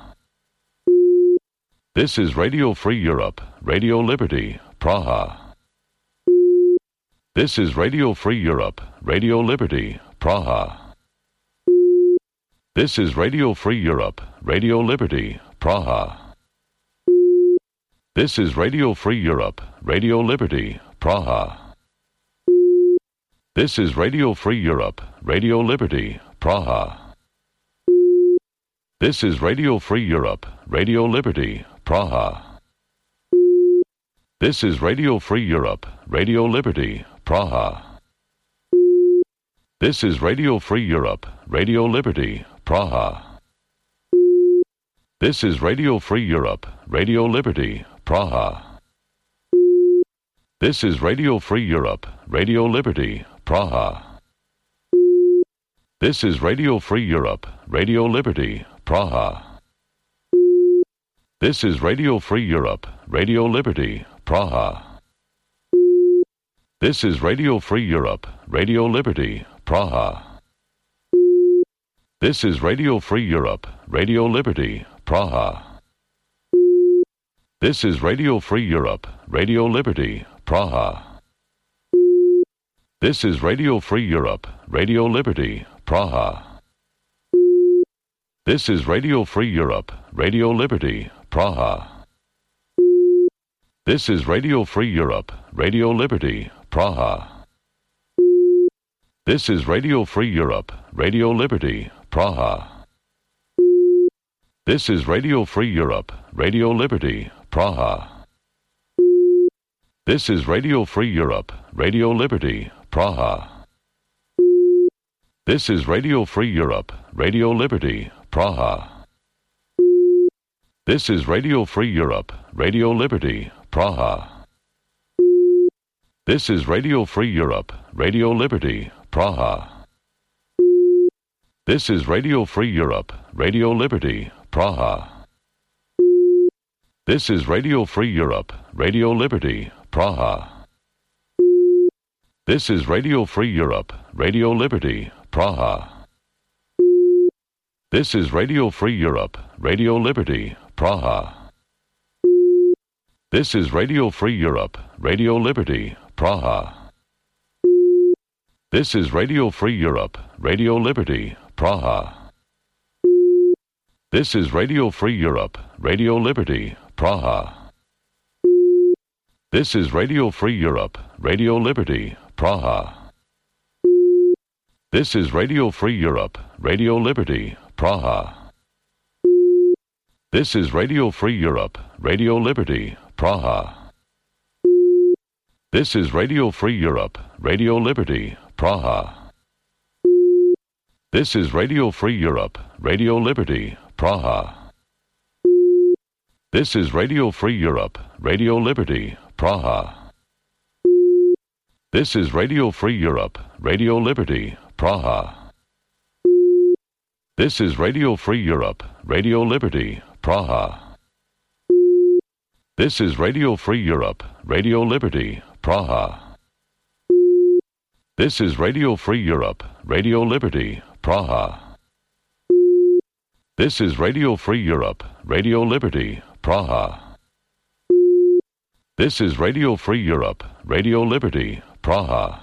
This is Radio Free Europe, Radio Liberty, Praha. This is Radio Free Europe, Radio Liberty, Praha. This is Radio Free Europe, Radio Liberty, Praha. This is Radio Free Europe, Radio Liberty, Praha. This is Radio Free Europe, Radio Liberty, Praha. This is Radio Free Europe, Radio Liberty, Praha. This is Radio Free Europe, Radio Liberty, Praha. This is Radio Free Europe, Radio Liberty, Praha. This is Radio Free Europe, Radio Liberty, Praha. This is Radio Free Europe, Radio Liberty, Praha. This is Radio Free Europe, Radio Liberty, Praha. This is Radio Free Europe, Radio Liberty, Praha. This is Radio Free Europe, Radio Liberty, Praha. This is Radio Free Europe, Radio Liberty, Praha. This is Radio Free Europe, Radio Liberty, Praha. This is Radio Free Europe, Radio Liberty, Praha. This is Radio Free Europe, Radio Liberty, Praha. This is Radio Free Europe, Radio Liberty, Praha. This is Radio Free Europe, Radio Liberty, Praha. This is Radio Free Europe, Radio Liberty, Praha. This is Radio Free Europe, Radio Liberty, Praha. This is Radio Free Europe, Radio Liberty, Praha. This is Radio Free Europe, Radio Liberty, Praha. This is Radio Free Europe, Radio Liberty, Praha. This is Radio Free Europe, Radio Liberty, Praha. This is Radio Free Europe, Radio Liberty, Praha. This is Radio Free Europe, Radio Liberty, Praha. This is Radio Free Europe, Radio Liberty, Praha. This is Radio Free Europe, Radio Liberty, Praha. This is Radio Free Europe, Radio Liberty, Praha. This is Radio Free Europe, Radio Liberty, Praha. This is Radio Free Europe, Radio Liberty, Praha. This is Radio Free Europe, Radio Liberty, Praha. This is Radio Free Europe, Radio Liberty, Praha. This is Radio Free Europe, Radio Liberty, Praha. This is Radio Free Europe, Radio Liberty, Praha. This is Radio Free Europe, Radio Liberty, Praha. This is Radio Free Europe, Radio Liberty, Praha. This is Radio Free Europe, Radio Liberty, Praha. This is Radio Free Europe, Radio Liberty, Praha. This is Radio Free Europe, Radio Liberty, Praha. This is Radio Free Europe, Radio Liberty, Praha. This is Radio Free Europe, Radio Liberty, Praha.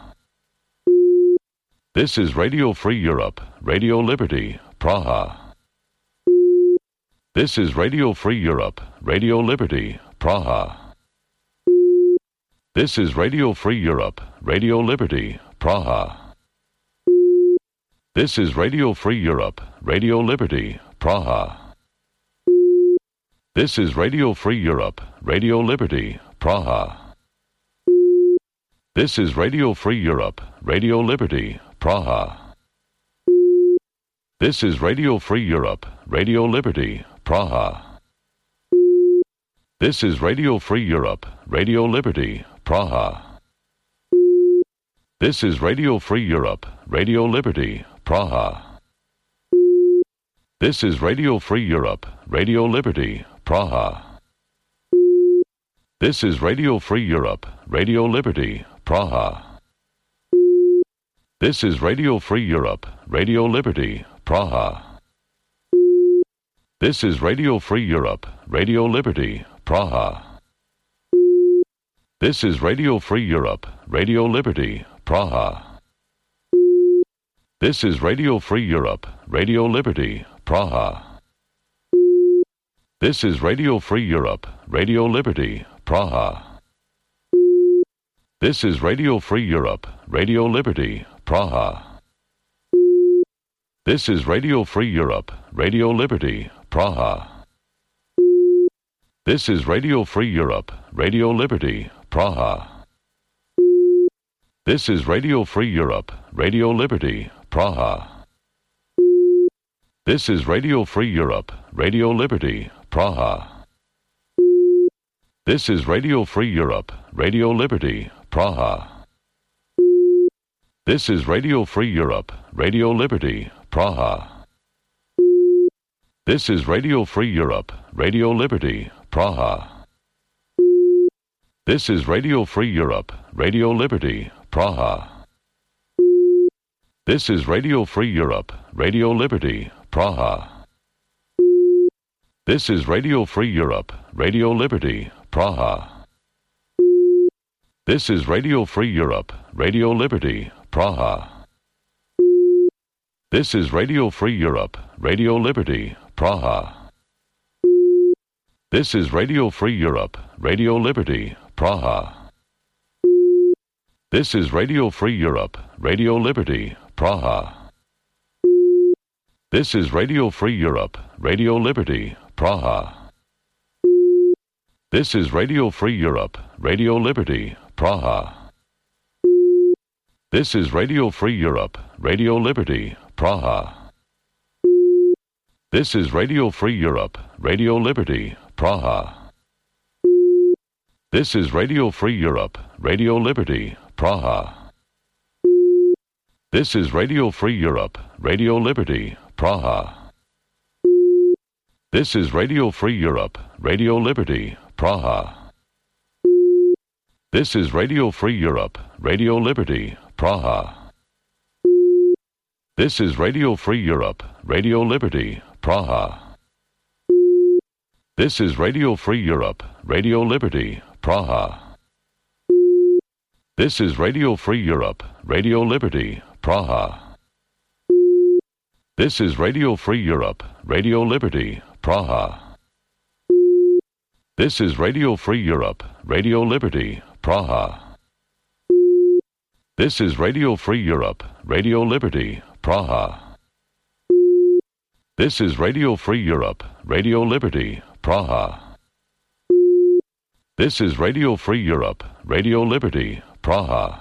This is Radio Free Europe, Radio Liberty, Praha. This is Radio Free Europe, Radio Liberty, Praha. This is Radio Free Europe, Radio Liberty, Praha. This is Radio Free Europe, Radio Liberty, Praha. This is Radio Free Europe, Radio Liberty, Praha. This is Radio Free Europe, Radio Liberty, Praha. This is Radio Free Europe, Radio Liberty, Praha. This is Radio Free Europe, Radio Liberty, Praha. This is Radio Free Europe, Radio Liberty, Praha. This is Radio Free Europe, Radio Liberty, Praha. This is Radio Free Europe, Radio Liberty, Praha. This is Radio Free Europe, Radio Liberty, Praha. This is Radio Free Europe, Radio Liberty, Praha. This is Radio Free Europe, Radio Liberty, Praha. This is Radio Free Europe, Radio Liberty, Praha. This is Radio Free Europe, Radio Liberty, Praha. This is Radio Free Europe, Radio Liberty, Praha. This is Radio Free Europe, Radio Liberty, Praha. This is Radio Free Europe, Radio Liberty, Praha. This is Radio Free Europe, Radio Liberty, Praha. This is Radio Free Europe, Radio Liberty, Praha. This is Radio Free Europe, Radio Liberty, Praha. This is Radio Free Europe, Radio Liberty, Praha. This is Radio Free Europe, Radio Liberty, Praha. This is Radio Free Europe, Radio Liberty, Praha. This is Radio Free Europe, Radio Liberty, Praha. This is Radio Free Europe, Radio Liberty, Praha. This is Radio Free Europe, Radio Liberty, Praha. This is Radio Free Europe, Radio Liberty, Praha. This is Radio Free Europe, Radio Liberty, Praha. This is Radio Free Europe, Radio Liberty, Praha. This is Radio Free Europe, Radio Liberty, Praha. This is Radio Free Europe, Radio Liberty, Praha. This is Radio Free Europe, Radio Liberty, Praha. This is Radio Free Europe, Radio Liberty, Praha. This is Radio Free Europe, Radio Liberty, Praha. This is Radio Free Europe, Radio Liberty, Praha. This is Radio Free Europe, Radio Liberty, Praha. This is Radio Free Europe, Radio Liberty, Praha. This is Radio Free Europe, Radio Liberty, Praha. This is Radio Free Europe, Radio Liberty, Praha. This is Radio Free Europe, Radio Liberty, Praha. This is Radio Free Europe, Radio Liberty, Praha. This is Radio Free Europe, Radio Liberty, Praha. This is Radio Free Europe, Radio Liberty, Praha. This is Radio Free Europe, Radio Liberty, Praha. This is Radio Free Europe, Radio Liberty, Praha.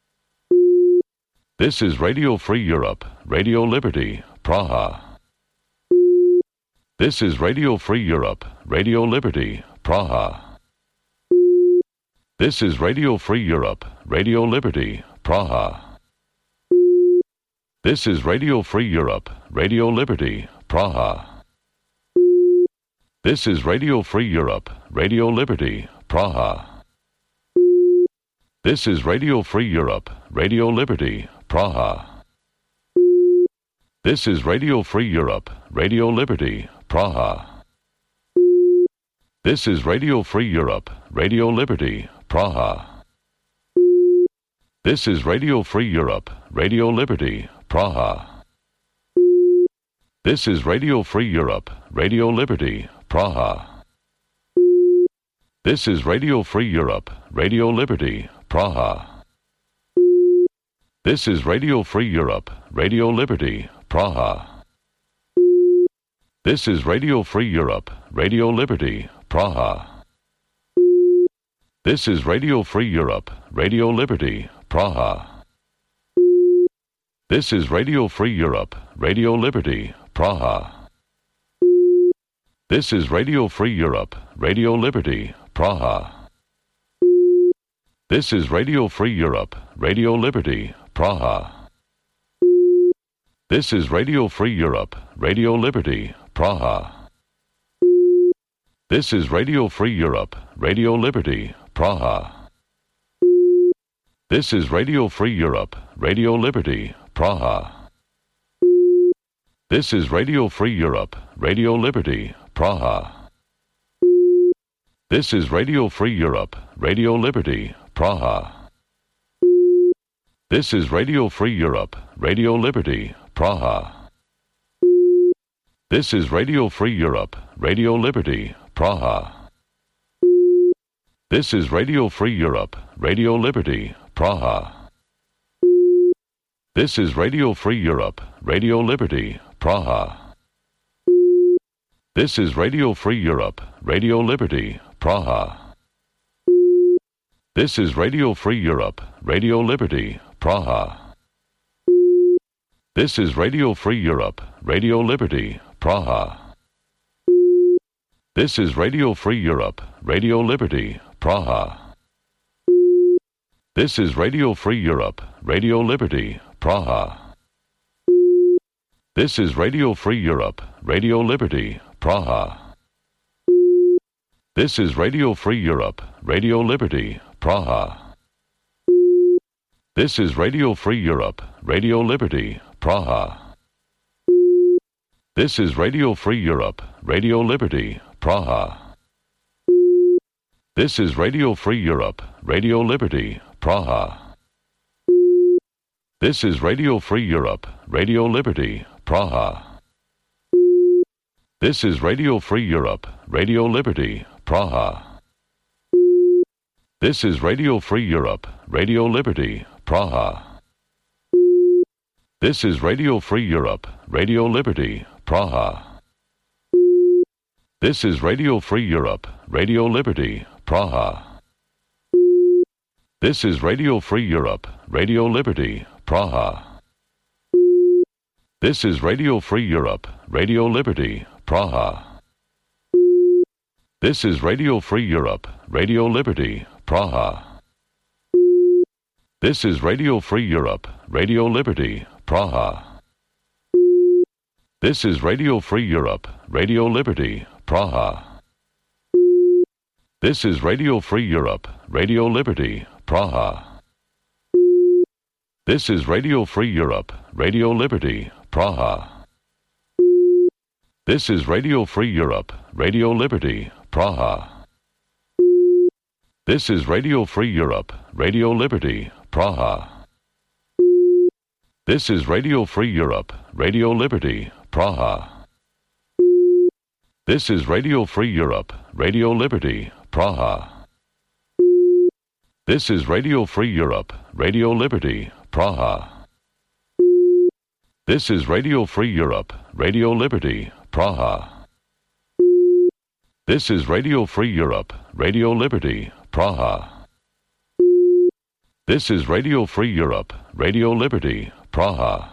This is Radio Free Europe, Radio Liberty, Praha. This is Radio Free Europe, Radio Liberty, Praha. This is Radio Free Europe, Radio Liberty, Praha. This is Radio Free Europe, Radio Liberty, Praha. This is Radio Free Europe, Radio Liberty, Praha. This is Radio Free Europe, Radio Liberty, Praha. This is Radio Free Europe, Radio Liberty, Praha. This is Radio Free Europe, Radio Liberty, Praha. This is Radio Free Europe, Radio Liberty, Praha. This is Radio Free Europe, Radio Liberty, Praha. This is Radio Free Europe, Radio Liberty, Praha. This is Radio Free Europe, Radio Liberty, Praha. This is Radio Free Europe, Radio Liberty, Praha. This is Radio Free Europe, Radio Liberty, Praha. This is Radio Free Europe, Radio Liberty, Praha. This is Radio Free Europe, Radio Liberty, Praha. This is Radio Free Europe, Radio Liberty, Praha. This is Radio Free Europe, Radio Liberty, Praha. This is Radio Free Europe, Radio Liberty, Praha. This is Radio Free Europe, Radio Liberty, Praha. This is Radio Free Europe, Radio Liberty, Praha. This is Radio Free Europe, Radio Liberty, Praha. This is Radio Free Europe, Radio Liberty, Praha. This is Radio Free Europe, Radio Liberty, Praha. This is Radio Free Europe, Radio Liberty, Praha. This is Radio Free Europe, Radio Liberty, Praha. This is Radio Free Europe, Radio Liberty, Praha. This is Radio Free Europe, Radio Liberty, Praha. This is Radio Free Europe, Radio Liberty, Praha. This is Radio Free Europe, Radio Liberty, Praha. This is Radio Free Europe, Radio Liberty, Praha. This is Radio Free Europe, Radio Liberty, Praha. This is Radio Free Europe, Radio Liberty, Praha. This is Radio Free Europe, Radio Liberty, Praha. This is Radio Free Europe, Radio Liberty, Praha. This is Radio Free Europe, Radio Liberty, Praha. This is Radio Free Europe, Radio Liberty, Praha. This is Radio Free Europe, Radio Liberty, Praha. This is Radio Free Europe, Radio Liberty, Praha. This is Radio Free Europe, Radio Liberty, Praha. This is Radio Free Europe, Radio Liberty, Praha. This is Radio Free Europe, Radio Liberty, Praha. This is Radio Free Europe, Radio Liberty, Praha. This is Radio Free Europe, Radio Liberty, Praha. This is Radio Free Europe, Radio Liberty, Praha. This is Radio Free Europe, Radio Liberty, Praha. This is Radio Free Europe, Radio Liberty, Praha. This is Radio Free Europe, Radio Liberty, Praha. This is Radio Free Europe, Radio Liberty, Praha. This is Radio Free Europe, Radio Liberty, Praha. This is Radio Free Europe, Radio Liberty, Praha. This is Radio Free Europe, Radio Liberty, Praha. This is Radio Free Europe, Radio Liberty, Praha. This is Radio Free Europe, Radio Liberty, Praha. This is Radio Free Europe, Radio Liberty, Praha. This is Radio Free Europe, Radio Liberty, Praha.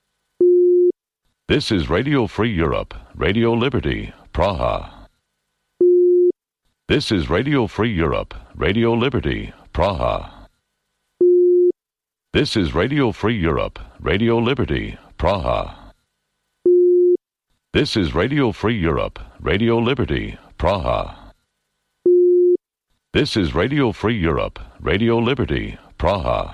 This is Radio Free Europe, Radio Liberty, Praha. This is Radio Free Europe, Radio Liberty, Praha. This is Radio Free Europe, Radio Liberty, Praha. This is Radio Free Europe, Radio Liberty, Praha. This is Radio Free Europe, Radio Liberty, Praha.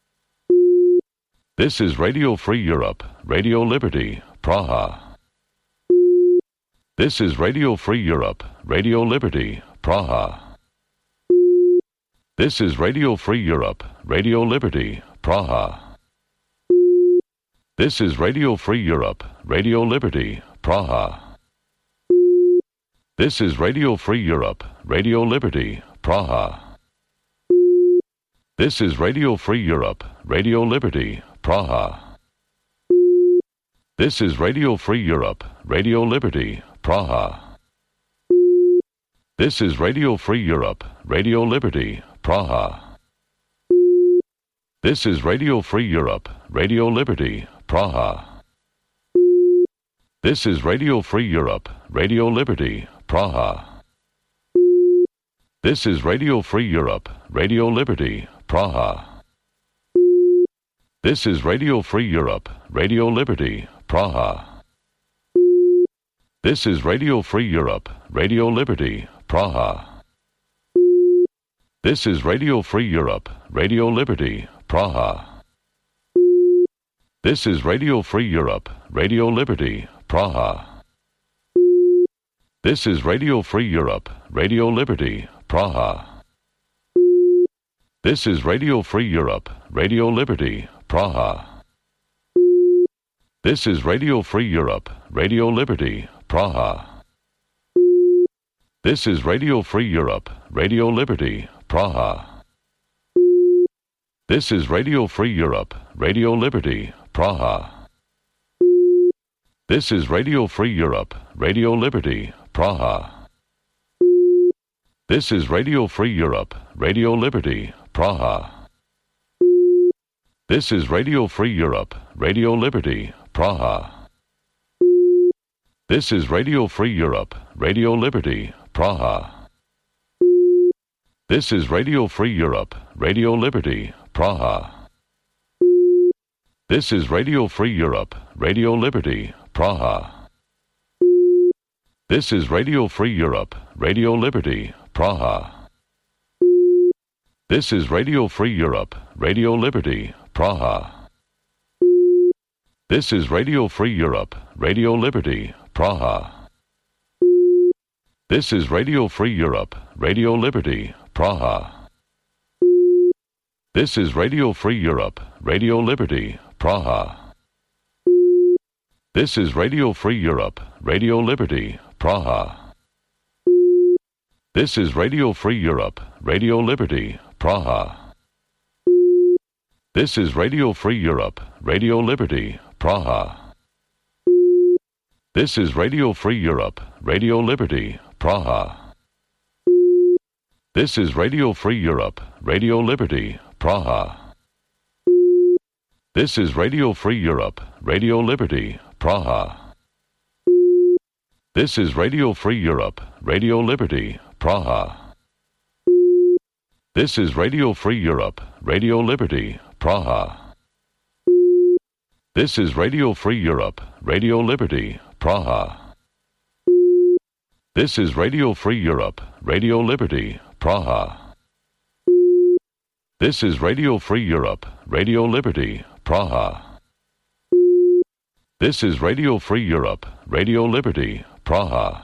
This is Radio Free Europe, Radio Liberty, Praha. This is Radio Free Europe, Radio Liberty, Praha. This is Radio Free Europe, Radio Liberty, Praha. This is Radio Free Europe, Radio Liberty, Praha. This is Radio Free Europe, Radio Liberty, Praha. This is Radio Free Europe, Radio Liberty, Praha. This is Radio Free Europe, Radio Liberty, Praha. This is Radio Free Europe, Radio Liberty, Praha. This is Radio Free Europe, Radio Liberty, Praha. This is Radio Free Europe, Radio Liberty, Praha. This is Radio Free Europe, Radio Liberty, Praha. This is Radio Free Europe, Radio Liberty, Praha. This is Radio Free Europe, Radio Liberty, Praha. This is Radio Free Europe, Radio Liberty, Praha. This is Radio Free Europe, Radio Liberty, Praha. This is Radio Free Europe, Radio Liberty, Praha. This is Radio Free Europe, Radio Liberty, Praha. This is Radio Free Europe, Radio Liberty, Praha. This is Radio Free Europe, Radio Liberty, Praha. This is Radio Free Europe, Radio Liberty, Praha. This is Radio Free Europe, Radio Liberty, Praha. This is Radio Free Europe, Radio Liberty, Praha. This is Radio Free Europe, Radio Liberty, Praha. This is Radio Free Europe, Radio Liberty, Praha. This is Radio Free Europe, Radio Liberty, Praha. This is Radio Free Europe, Radio Liberty, Praha. This is Radio Free Europe, Radio Liberty, Praha. This is Radio Free Europe, Radio Liberty, Praha. This is Radio Free Europe, Radio Liberty, Praha. This is Radio Free Europe, Radio Liberty, Praha. This is Radio Free Europe, Radio Liberty, Praha. This is Radio Free Europe, Radio Liberty, Praha. This is Radio Free Europe, Radio Liberty, Praha. This is Radio Free Europe, Radio Liberty, Praha. This is Radio Free Europe, Radio Liberty, Praha. This is Radio Free Europe, Radio Liberty, Praha. This is Radio Free Europe, Radio Liberty, Praha. This is Radio Free Europe, Radio Liberty, Praha. This is Radio Free Europe, Radio Liberty, Praha. This is Radio Free Europe, Radio Liberty, Praha. This is Radio Free Europe, Radio Liberty, Praha. This is Radio Free Europe, Radio Liberty, Praha. This is Radio Free Europe, Radio Liberty, Praha.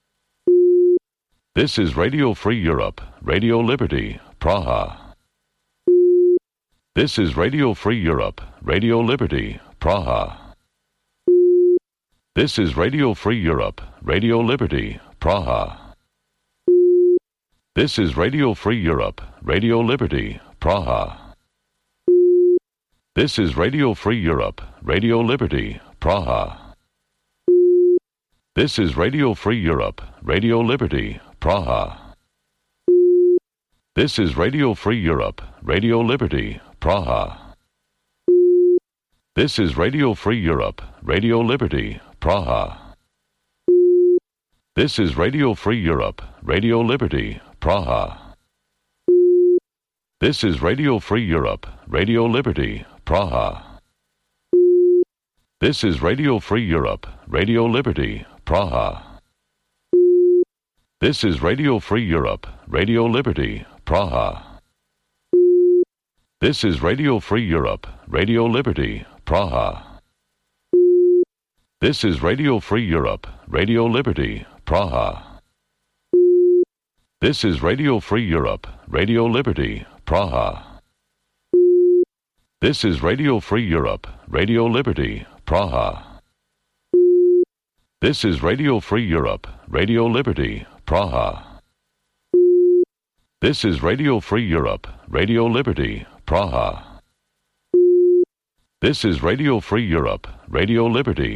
This is Radio Free Europe, Radio Liberty, Praha. This is Radio Free Europe, Radio Liberty, Praha. This is Radio Free Europe, Radio Liberty, Praha. This is Radio Free Europe, Radio Liberty, Praha. This is Radio Free Europe, Radio Liberty, Praha. This is Radio Free Europe, Radio Liberty, Praha. This is Radio Free Europe, Radio Liberty, Praha. This is Radio Free Europe, Radio Liberty, Praha. This is Radio Free Europe, Radio Liberty, Praha. This is Radio Free Europe, Radio Liberty, Praha. This is Radio Free Europe, Radio Liberty, Praha. This is Radio Free Europe, Radio Liberty, Praha. This is Radio Free Europe, Radio Liberty, Praha. This is Radio Free Europe, Radio Liberty, Praha. This is Radio Free Europe, Radio Liberty, Praha. This is Radio Free Europe, Radio Liberty, Praha. This is Radio Free Europe, Radio Liberty, Praha. This is Radio Free Europe, Radio Liberty, Praha. This is Radio Free Europe, Radio Liberty,